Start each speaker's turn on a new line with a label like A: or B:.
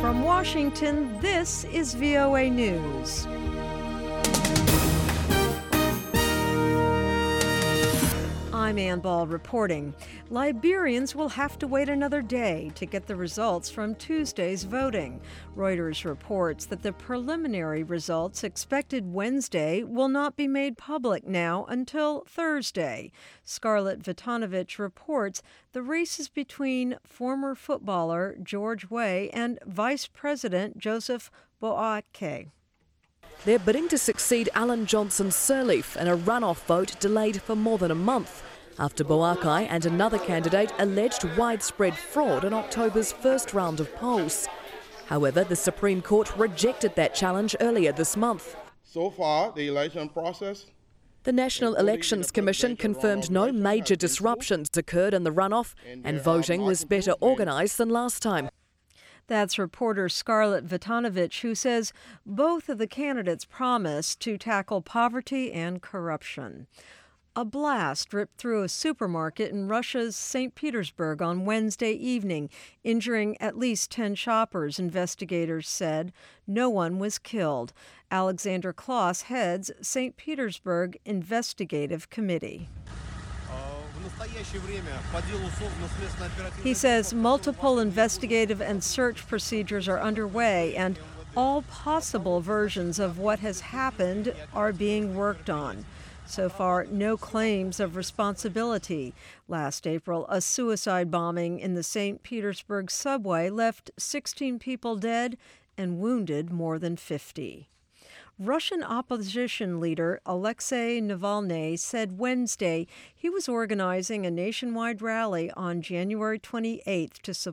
A: From Washington, this is VOA News. I'm Ann Ball reporting. Liberians will have to wait another day to get the results from Tuesday's voting. Reuters reports that the preliminary results expected Wednesday will not be made public now until Thursday. Scarlett Vitanovich reports the race is between former footballer George Weah and Vice President Joseph Boakai.
B: They're bidding to succeed Alan Johnson Sirleaf in a runoff vote delayed for more than a month after Boakai and another candidate alleged widespread fraud in October's first round of polls. However, the Supreme Court rejected that challenge earlier this month.
C: So far, the election process.
B: The National Elections Commission confirmed no major disruptions occurred in the runoff and voting was better organised than last time.
A: That's reporter Scarlett Vitanovich, who says both of the candidates promised to tackle poverty and corruption. A blast ripped through a supermarket in Russia's St. Petersburg on Wednesday evening, injuring at least 10 shoppers, investigators said. No one was killed. Alexander Klaus heads St. Petersburg Investigative Committee. He says multiple investigative and search procedures are underway and all possible versions of what has happened are being worked on. So far, no claims of responsibility. Last April, a suicide bombing in the St. Petersburg subway left 16 people dead and wounded more than 50. Russian opposition leader Alexei Navalny said Wednesday he was organizing a nationwide rally on January 28th to support